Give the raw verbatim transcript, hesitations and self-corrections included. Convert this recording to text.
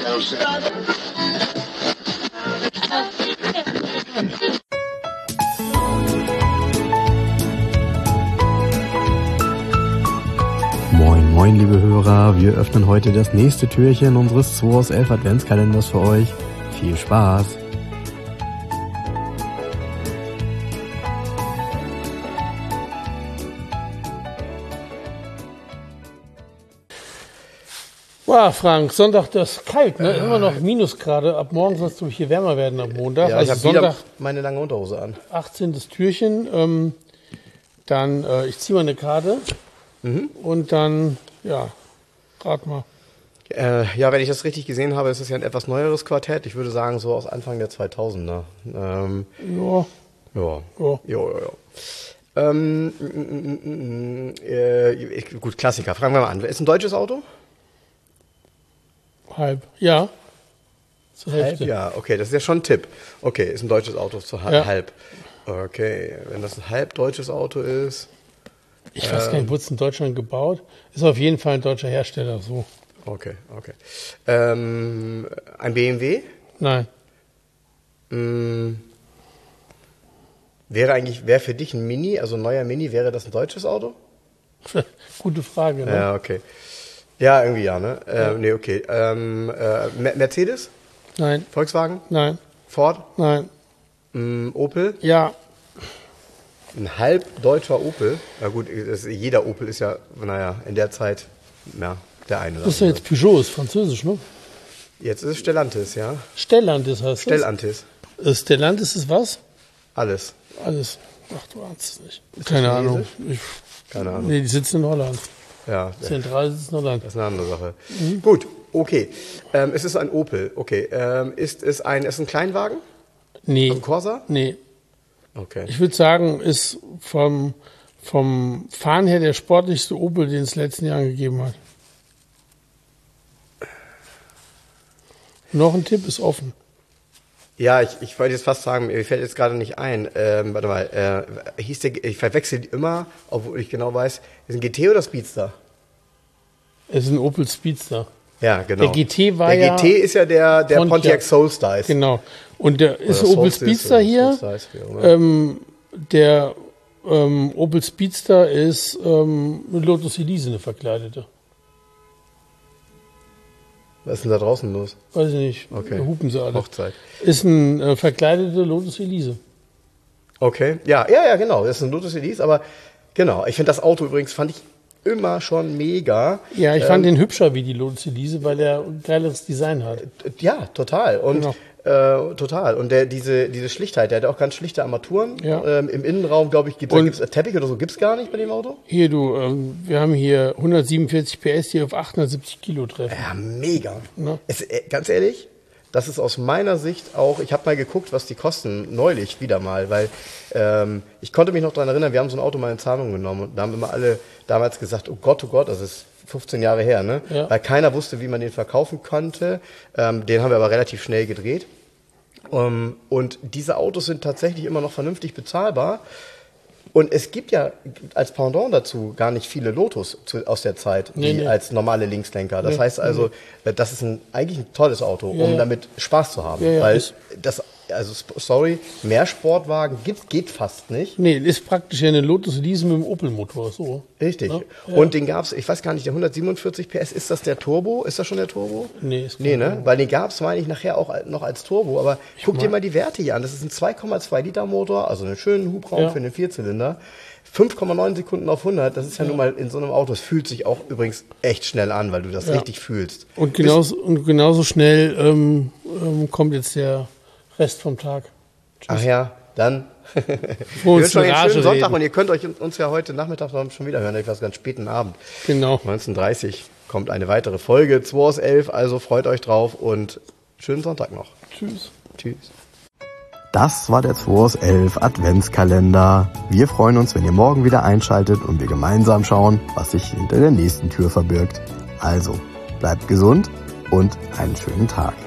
Moin, moin, liebe Hörer. Wir öffnen heute das nächste Türchen unseres zwei aus elf Adventskalenders für euch. Viel Spaß! Wow, Frank, Sonntag, das ist kalt, ne? Immer noch Minusgrade. Ab morgen soll es nämlich hier wärmer werden am Montag. Ja, also ich habe Sonntag, wieder meine lange Unterhose an. achtzehntes Türchen. Ähm, dann, äh, ich ziehe mal eine Karte. Mhm. Und dann, ja, rat mal. Äh, ja, wenn ich das richtig gesehen habe, ist es ja ein etwas neueres Quartett. Ich würde sagen, so aus Anfang der zweitausender. Ähm, Ja. ja. Ja. Ja, ja, ja. Ähm, mm, mm, mm, äh, gut, Klassiker. Fragen wir mal an. Ist ein deutsches Auto? Halb. Ja. Zur Halb? Hälfte. Ja, okay, das ist ja schon ein Tipp. Okay, ist ein deutsches Auto zu ha- Ja. halb. Okay, wenn das ein halb deutsches Auto ist. Ich weiß gar nicht, wurde es in Deutschland gebaut? Ist auf jeden Fall ein deutscher Hersteller, so. Okay, okay. Ähm, ein B M W? Nein. Mm, wäre eigentlich, wäre für dich ein Mini, also ein neuer Mini, wäre das ein deutsches Auto? Gute Frage, ne? Ja, okay. Ja, irgendwie ja, ne? Äh, ja. Nee, okay. Ähm, äh, Mercedes? Nein. Volkswagen? Nein. Ford? Nein. Mm, Opel? Ja. Ein halb deutscher Opel? Na gut, das, jeder Opel ist ja, naja, in der Zeit, ja, der eine. Das ist ja jetzt Peugeot, ist französisch, ne? Jetzt ist es Stellantis, ja? Stellantis heißt Stellantis. das. Stellantis ist was? Alles. Alles. Ach, du ahnst es nicht. Ist Keine das Ahnung. Ich, Keine Ahnung. Nee, die sitzen in Holland. Ja. Zentral sitzen in Holland. Das ist eine andere Sache. Mhm. Gut, okay. Ähm, es ist ein Opel, okay. Ähm, ist es ein, ist ein Kleinwagen? Nee. Ein Corsa? Nee. Okay. Ich würde sagen, ist vom, vom Fahren her der sportlichste Opel, den es in den letzten Jahren gegeben hat. Noch ein Tipp, ist offen. Ja, ich, ich wollte jetzt fast sagen, mir fällt jetzt gerade nicht ein. Ähm, warte mal, äh, hieß der, ich verwechsel die immer, obwohl ich genau weiß, ist ein G T oder Speedster? Es ist ein Opel Speedster. Ja, genau. Der G T war der ja... Der G T ist ja der, der Pontiac, Pontiac Soulstar. Genau. Und der ist Oder Opel Solstice Speedster oder hier. Solstice, wie auch immer. Ähm, der ähm, Opel Speedster ist ähm, mit Lotus Elise eine verkleidete. Was ist denn da draußen los? Weiß ich nicht. Okay. Da hupen sie alle. Hochzeit. Ist ein äh, verkleidete Lotus Elise. Okay. Ja, ja, ja, genau. Das ist ein Lotus Elise, aber genau. Ich finde das Auto übrigens, fand ich immer schon mega. Ja, ich ähm, fand den hübscher wie die Lotus Elise, weil er ein geileres Design hat. Ja, total. Und Genau. äh, total. Und der, diese, diese Schlichtheit, der hat auch ganz schlichte Armaturen. Ja. Ähm, Im Innenraum, glaube ich, gibt Und- es Teppich oder so, gibt's gar nicht bei dem Auto. Hier, du, ähm, wir haben hier hundertsiebenundvierzig P S, die auf achthundertsiebzig Kilo treffen. Ja, mega. Ne? Es, äh, ganz ehrlich, das ist aus meiner Sicht auch, ich habe mal geguckt, was die kosten, neulich wieder mal, weil ähm, ich konnte mich noch daran erinnern, wir haben so ein Auto mal in Zahlung genommen und da haben immer alle damals gesagt, oh Gott, oh Gott, das ist fünfzehn Jahre her, ne? Ja. Weil keiner wusste, wie man den verkaufen konnte. Ähm, den haben wir aber relativ schnell gedreht. Um, und diese Autos sind tatsächlich immer noch vernünftig bezahlbar. Und es gibt ja als Pendant dazu gar nicht viele Lotus zu, aus der Zeit, Nee, die nee. als normale Linkslenker. Das Nee, heißt also, das ist ein, eigentlich ein tolles Auto, Ja, um ja. damit Spaß zu haben. Ja, ja, Weil ist- das, also sp- sorry, mehr Sportwagen gibt, geht fast nicht. Nee, ist praktisch ja eine Lotus Elise mit dem Opel-Motor, so. Richtig. Ja, ja. Und den gab's, ich weiß gar nicht, der hundertsiebenundvierzig P S, ist das der Turbo? Ist das schon der Turbo? Nee, ist kein Nee, ne? Turbo. Weil den gab's, meine ich, nachher auch noch als Turbo. Aber guck dir mein- mal die Werte hier an. Das ist ein zwei Komma zwei Liter Motor, also einen schönen Hubraum Ja. für einen Vierzylinder. fünf Komma neun Sekunden auf hundert, das ist ja, nun mal in so einem Auto. Es fühlt sich auch übrigens echt schnell an, weil du das Ja. richtig fühlst. Und genauso, und genauso schnell ähm, ähm, kommt jetzt der Rest vom Tag. Ach ja, dann. Vor Wir uns wünschen euch eine einen schönen Rage Sonntag reden. und ihr könnt euch uns ja heute Nachmittag schon wieder hören, etwas ganz späten Abend. Genau. neunzehn Uhr dreißig kommt eine weitere Folge, zwei aus elf, also freut euch drauf und schönen Sonntag noch. Tschüss. Tschüss. Das war der zwei aus elf Adventskalender. Wir freuen uns, wenn ihr morgen wieder einschaltet und wir gemeinsam schauen, was sich hinter der nächsten Tür verbirgt. Also, bleibt gesund und einen schönen Tag.